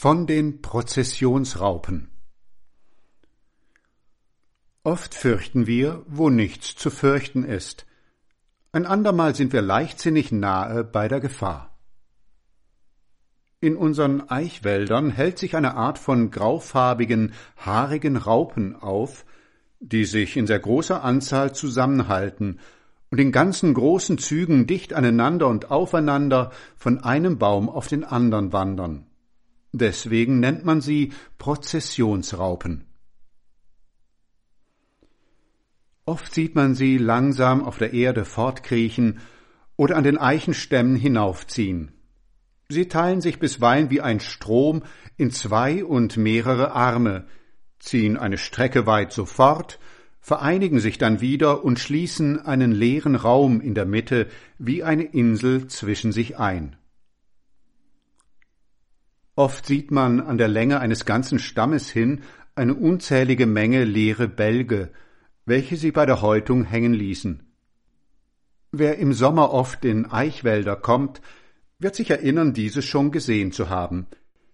Von den Prozessionsraupen. Oft fürchten wir, wo nichts zu fürchten ist. Ein andermal sind wir leichtsinnig nahe bei der Gefahr. In unseren Eichwäldern hält sich eine Art von graufarbigen, haarigen Raupen auf, die sich in sehr großer Anzahl zusammenhalten und in ganzen großen Zügen dicht aneinander und aufeinander von einem Baum auf den anderen wandern. Deswegen nennt man sie Prozessionsraupen. Oft sieht man sie langsam auf der Erde fortkriechen oder an den Eichenstämmen hinaufziehen. Sie teilen sich bisweilen wie ein Strom in zwei und mehrere Arme, ziehen eine Strecke weit so fort, vereinigen sich dann wieder und schließen einen leeren Raum in der Mitte wie eine Insel zwischen sich ein. Oft sieht man an der Länge eines ganzen Stammes hin eine unzählige Menge leere Bälge, welche sie bei der Häutung hängen ließen. Wer im Sommer oft in Eichwälder kommt, wird sich erinnern, diese schon gesehen zu haben.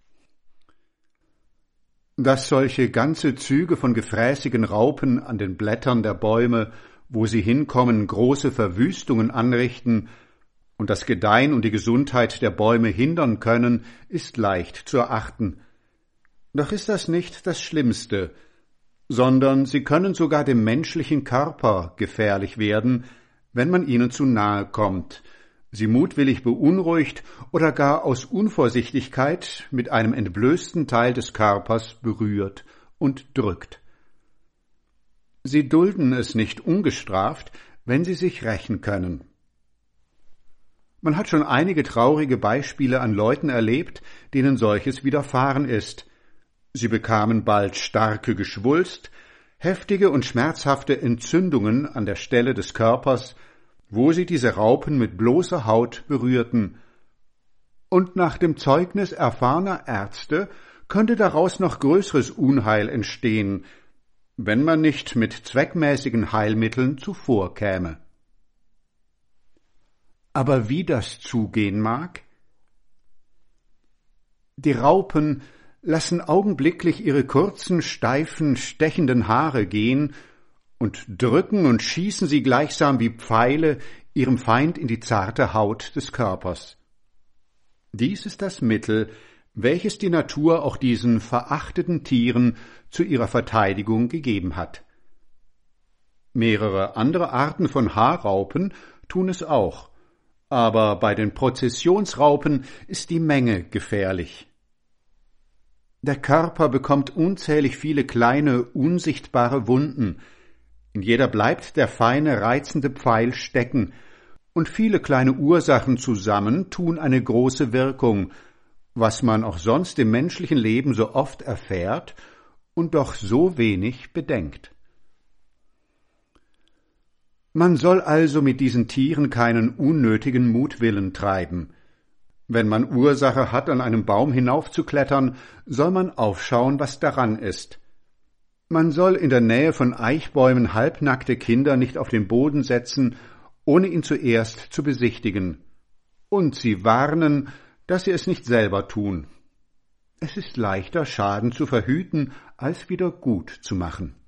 Dass solche ganze Züge von gefräßigen Raupen an den Blättern der Bäume, wo sie hinkommen, große Verwüstungen anrichten und das Gedeihen und die Gesundheit der Bäume hindern können, ist leicht zu erachten. Doch ist das nicht das Schlimmste, sondern sie können sogar dem menschlichen Körper gefährlich werden, wenn man ihnen zu nahe kommt, sie mutwillig beunruhigt oder gar aus Unvorsichtigkeit mit einem entblößten Teil des Körpers berührt und drückt. Sie dulden es nicht ungestraft, wenn sie sich rächen können. Man hat schon einige traurige Beispiele an Leuten erlebt, denen solches widerfahren ist. Sie bekamen bald starke Geschwulst, heftige und schmerzhafte Entzündungen an der Stelle des Körpers, wo sie diese Raupen mit bloßer Haut berührten. Und nach dem Zeugnis erfahrener Ärzte könnte daraus noch größeres Unheil entstehen, wenn man nicht mit zweckmäßigen Heilmitteln zuvorkäme. Aber wie das zugehen mag? Die Raupen lassen augenblicklich ihre kurzen, steifen, stechenden Haare gehen und drücken und schießen sie gleichsam wie Pfeile ihrem Feind in die zarte Haut des Körpers. Dies ist das Mittel, welches die Natur auch diesen verachteten Tieren zu ihrer Verteidigung gegeben hat. Mehrere andere Arten von Haarraupen tun es auch, aber bei den Prozessionsraupen ist die Menge gefährlich. Der Körper bekommt unzählig viele kleine, unsichtbare Wunden. In jeder bleibt der feine, reizende Pfeil stecken, und viele kleine Ursachen zusammen tun eine große Wirkung, was man auch sonst im menschlichen Leben so oft erfährt und doch so wenig bedenkt. Man soll also mit diesen Tieren keinen unnötigen Mutwillen treiben. Wenn man Ursache hat, an einem Baum hinaufzuklettern, soll man aufschauen, was daran ist. Man soll in der Nähe von Eichbäumen halbnackte Kinder nicht auf den Boden setzen, ohne ihn zuerst zu besichtigen. Und sie warnen, dass sie es nicht selber tun. Es ist leichter, Schaden zu verhüten, als wieder gut zu machen.